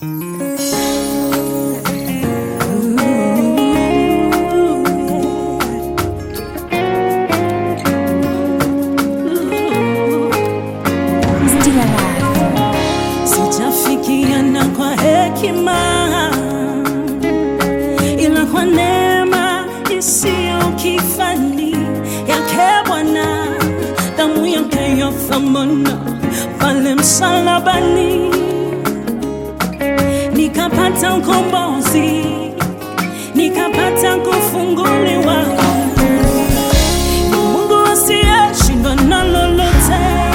Sijafikiana kwa hekima, ila kwa neema isiyo kifani yake Bwana, damu yake ya thamani pale msalabani, nikapata ukombozi, nikapata kufunguliwa. Mungu asiyeshindwa na lolote,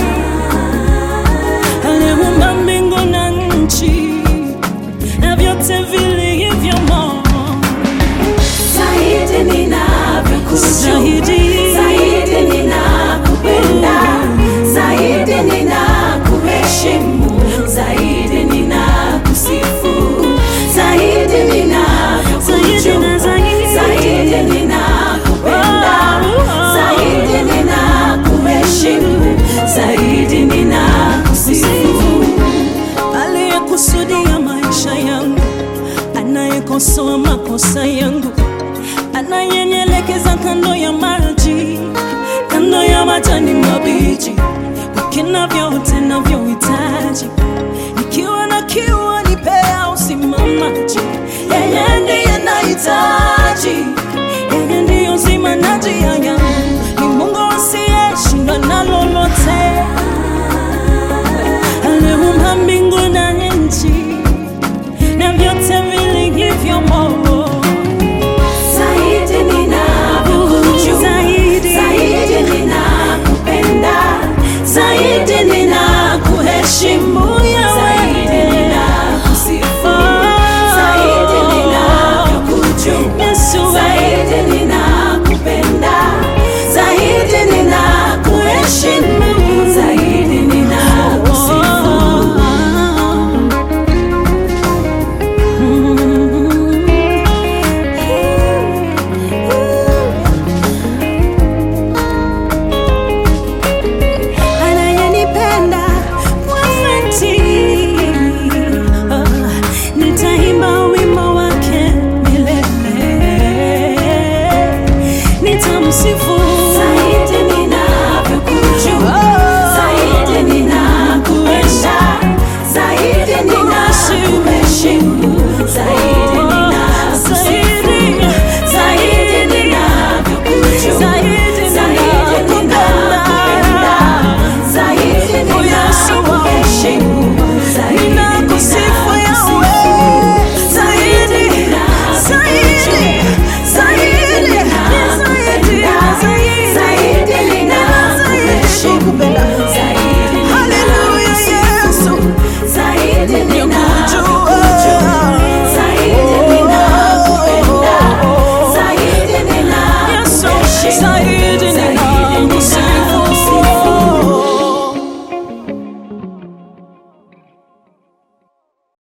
aliyeumba mbingu na nchi na vyote vilivyomo. Zaidi ninavyokujua, zaidi ninakupenda, zaidi ninakuheshimu, zaidi ninakusifu, zaidi ninavyokujua, zaidi ninakupenda, zaidi ninakuheshimu, zaidi ninakusifu. Aliyekusudia maisha yangu, anayekosoa makosa yangu, anayenielekeza kando ya maji, kando ya majani mabichi, kwa kina vyote navyohitaji. Nikiwa na kiu anipea uzima maji, yeye ndiye nahitaji, yeye ndiye uzima na njia yangu. Ni Mungu asiyeshindwa na lolote, aliyeumba mbingu na nchi na vyote vilivyomo. Zaidi ninavyokujua, zaidi ninakupenda, zaidi ninakuheshimu, zaidi ninakusifu, zaidi ninavyokujua, zaidi ninakupenda, zaidi ninakuheshimu, zaidi ninakusifu. Anayenipenda kwa dhati, nitaimba wimbo wake milele, nitamsifu. Zaidi ninavyokujua, zaidi ninakupenda, zaidi ninakuheshimu, zaidi